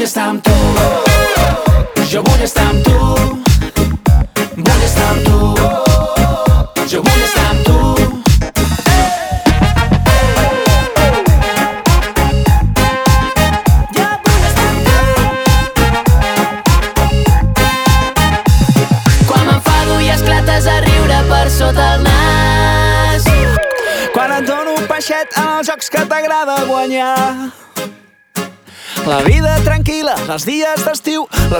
estar amb tu, jo vull estar amb tu, vull estar amb tu, jo vull estar amb tu. Quan m'enfado i esclates a riure per sota el nas, quan et dono un peixet en els jocs que t'agrada guanyar. La vida tranquil·la, els dies d'estiu, la